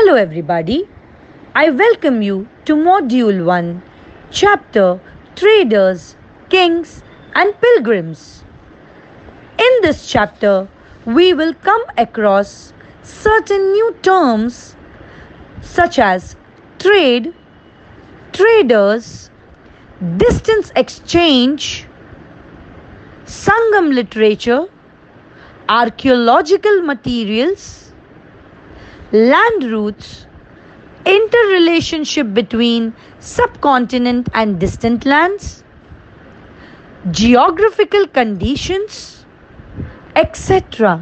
Hello, everybody. I welcome you to Module 1, Chapter Traders, Kings, and Pilgrims. In this chapter, we will come across certain new terms such as trade, traders, distance exchange, Sangam literature, archaeological materials, land routes, interrelationship between subcontinent and distant lands, geographical conditions, etc.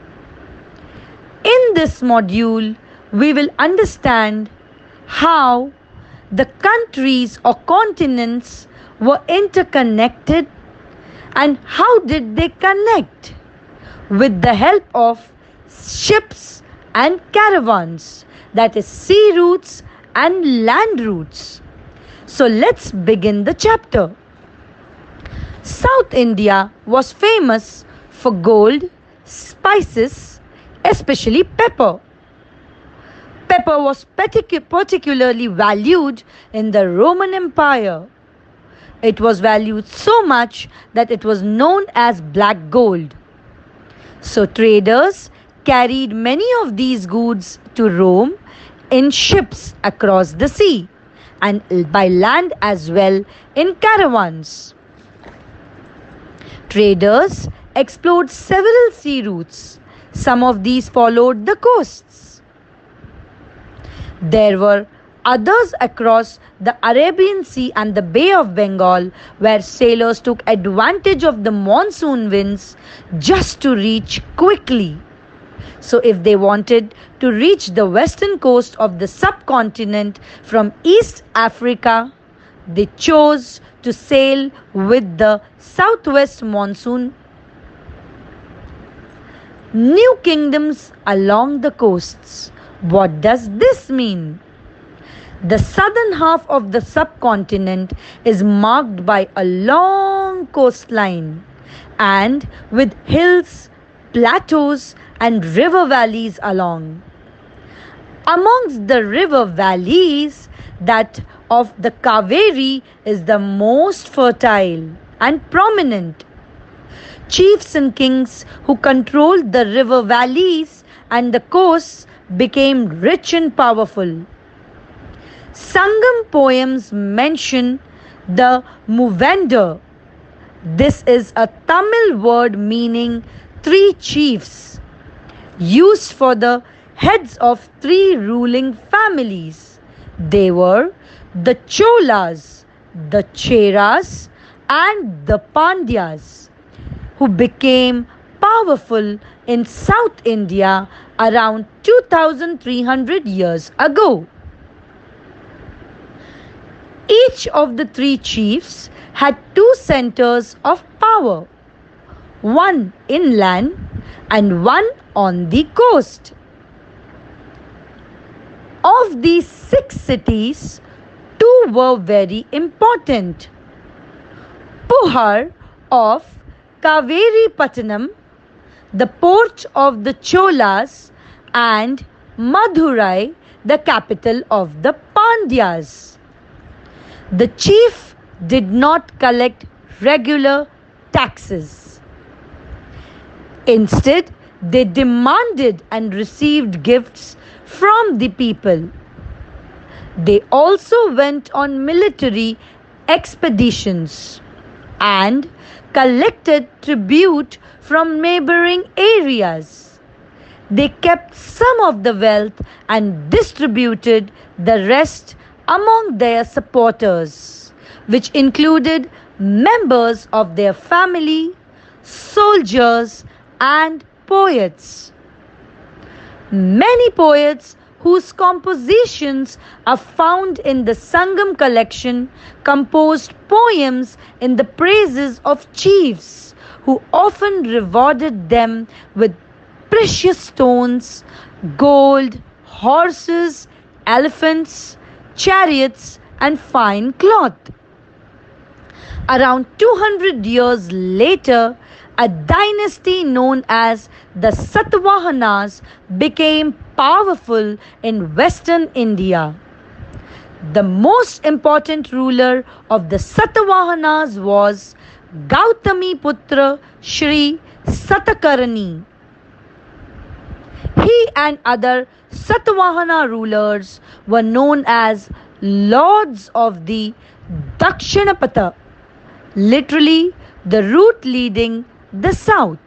In this module, we will understand how the countries or continents were interconnected and how did they connect with the help of ships and caravans, that is sea routes and land routes. So let's begin the chapter. South India was famous for gold, spices, especially pepper. Pepper was particularly valued in the Roman Empire. It was valued so much that it was known as black gold. So traders carried many of these goods to Rome in ships across the sea and by land as well in caravans. Traders explored several sea routes. Some of these followed the coasts. There were others across the Arabian Sea and the Bay of Bengal, where sailors took advantage of the monsoon winds just to reach quickly. So if they wanted to reach the western coast of the subcontinent from East Africa, they chose to sail with the southwest monsoon. New kingdoms along the coasts. What does this mean? The southern half of the subcontinent is marked by a long coastline and with hills, plateaus, and river valleys along. Amongst the river valleys, that of the Kaveri is the most fertile and prominent. Chiefs and kings who controlled the river valleys and the coasts became rich and powerful. Sangam poems mention the Muvendar. This is a Tamil word meaning three chiefs, used for the heads of three ruling families. They were the Cholas, the Cheras, and the Pandyas, who became powerful in South India around 2300 years ago. Each of the three chiefs had two centers of power, one inland and one on the coast. Of these 6 cities, 2 were very important. Puhar of Kaveripatnam, the port of the Cholas, and Madurai, the capital of the Pandyas. The chief did not collect regular taxes. Instead, they demanded and received gifts from the people. They also went on military expeditions and collected tribute from neighboring areas. They kept some of the wealth and distributed the rest among their supporters, which included members of their family, soldiers, and poets. Many poets whose compositions are found in the Sangam collection composed poems in the praises of chiefs, who often rewarded them with precious stones, gold, horses, elephants, chariots, and fine cloth. Around 200 years later, a dynasty known as the Satavahanas became powerful in western India. The most important ruler of the Satavahanas was Gautamiputra Shri Satakarni. He and other Satavahana rulers were known as Lords of the Dakshinapatha, literally the route leading the south.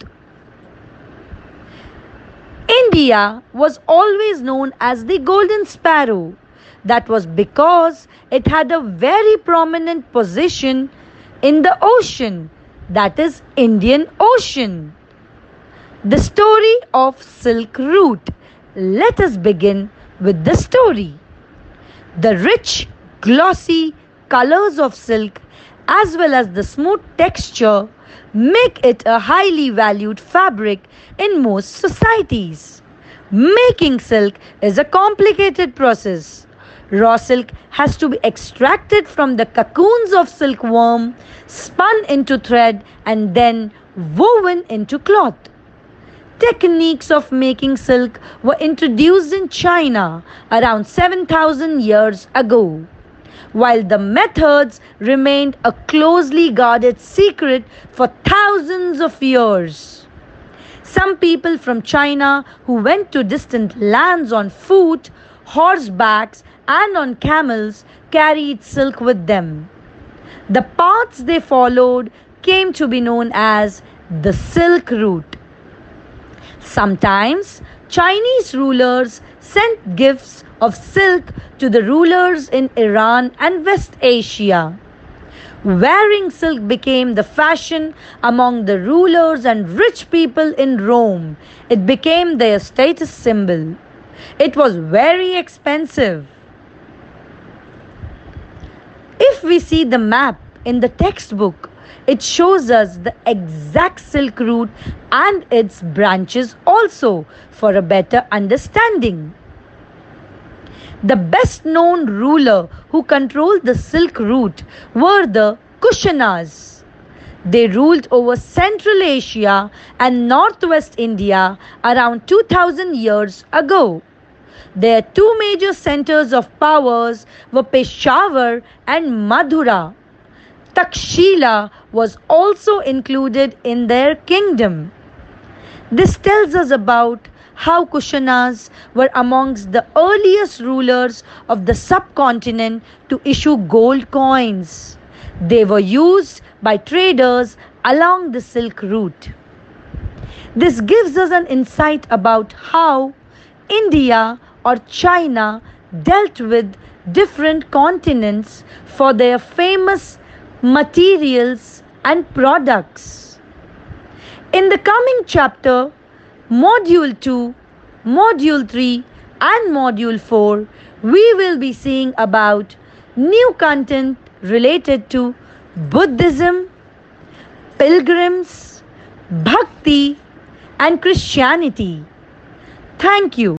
India was always known as the Golden Sparrow. That was because it had a very prominent position in the ocean, that is, Indian Ocean. The story of Silk Route. Let us begin with the story. The rich, glossy colors of silk as well as the smooth texture make it a highly valued fabric in most societies. Making silk is a complicated process. Raw silk has to be extracted from the cocoons of silkworm, spun into thread, and then woven into cloth. Techniques of making silk were introduced in China around 7,000 years ago, while the methods remained a closely guarded secret for thousands of years. Some people from China who went to distant lands on foot, horsebacks, and on camels carried silk with them. The paths they followed came to be known as the Silk Route. Sometimes Chinese rulers sent gifts of silk to the rulers in Iran and West Asia. Wearing silk became the fashion among the rulers and rich people in Rome. It became their status symbol. It was very expensive. If we see the map in the textbook, it shows us the exact Silk Route and its branches also for a better understanding. The best known ruler who controlled the Silk Route were the Kushanas. They ruled over Central Asia and Northwest India around 2000 years ago. Their two major centers of powers were Peshawar and Mathura. Takshila was also included in their kingdom. This tells us about how Kushanas were amongst the earliest rulers of the subcontinent to issue gold coins. They were used by traders along the Silk Route. This gives us an insight about how India or China dealt with different continents for their famous materials and products. In the coming chapter, Module 2, Module 3 and Module 4, we will be seeing about new content related to Buddhism, pilgrims, bhakti and Christianity. Thank you.